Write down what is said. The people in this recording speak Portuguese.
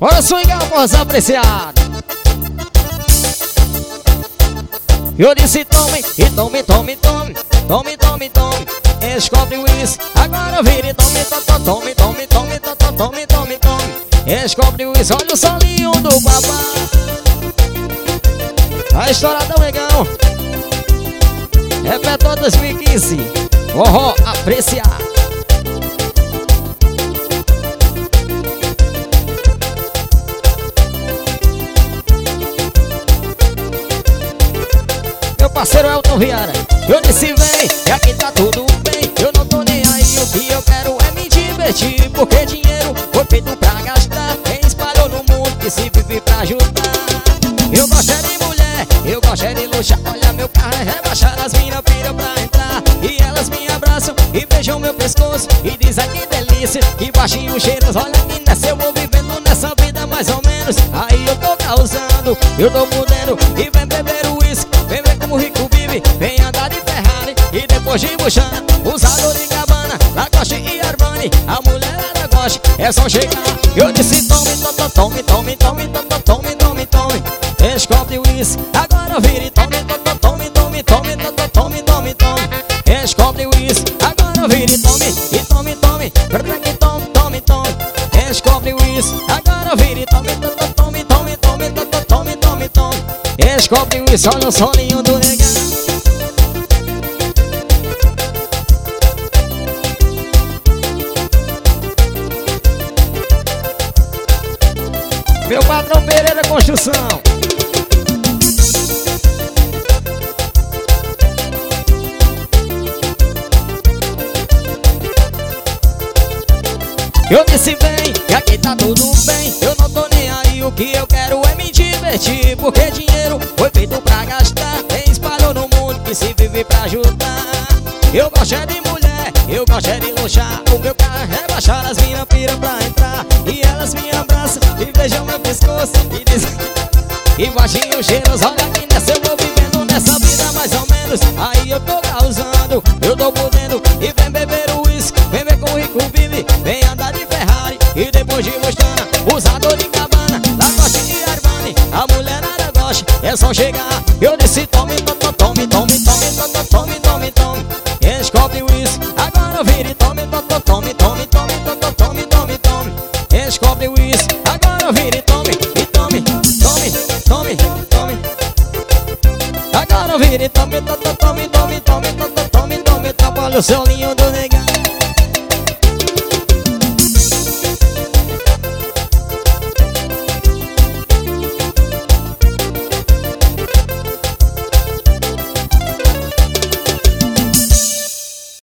Bora swingar, voz apreciada. Eu disse tome, e tome, tome, tome. Tome, tome, tome. Descobre o uísque, agora vira e tome, tome, tome, tome, tome, tome, tome, tome. Descobre o uísque, olha o solinho do papai. A história tão legal. Repertório 2015. Forró apreciado. Meu parceiro Elton Viara. Eu disse vem, e aqui tá tudo bem. Eu não tô nem aí, o que eu quero é me divertir. Porque dinheiro foi feito pra gastar. Quem espalhou no mundo que se vive pra ajudar. Eu gosto é de mulher, eu gosto é de luxar. Olha meu carro é rebaixar, as mina piram pra entrar. E elas me abraçam e beijam meu pescoço e dizem que delícia, que baixinho cheiros. Olha que nessa eu vou vivendo nessa vida mais ou menos. Aí eu tô causando, eu tô podendo. E vem beber o uísque, vem ver como o rico vive. Vem andar de Ferrari e depois de Buchana. Usador de Gabbana, Lacoste e Armani. A mulherada gosta, é só chegar. Eu disse tome, tome, tome, tome, tome, tome, tome, tome. Descobre o uísque, agora vira e tome, tome, tome, tome, tome, tome, tome, tome. Descobre o uísque, agora vira e tome, e tome, tome, tome, tome, tome. Descobre o uísque, agora vira e tome, tome, tome, tome, tome, tome, tome. Descobre o uísque, olha o solinho do negão. Meu patrão Pereira Construção. Eu disse vem, e aqui tá tudo bem. Eu não tô nem aí, o que eu quero é me divertir. Porque dinheiro foi feito pra gastar. Quem espalhou no mundo que se vive pra ajudar. Eu gosto é de mulher, eu gosto é de luxar. O meu carro é rebaixar, as minhas piram pra entrar. E elas me abraçam e beijam meu pescoço e dizem que baixinho cheiros. Olha que nessa eu vou vivendo nessa vida mais ou menos. Aí eu tô causando, eu tô podendo. E vem beber o uísque, vem ver como o rico vive. Vem andar de Ferrari e depois de Buchana. Usador de Gabbana, Lacoste e Armani. A mulherada gosta, é só chegar. Eu disse tome, tome, tome, tome, tome, tome, tome, tome. Descobre o uísque, agora vira e tome, tome, tome, tome, tome, tome, tome, tome. Descobre o uísque, agora vira e tome, tome, tome, tome. Agora vira e tome, tome, tome, tome, tome, tome, tome. Olha o solinho do negão.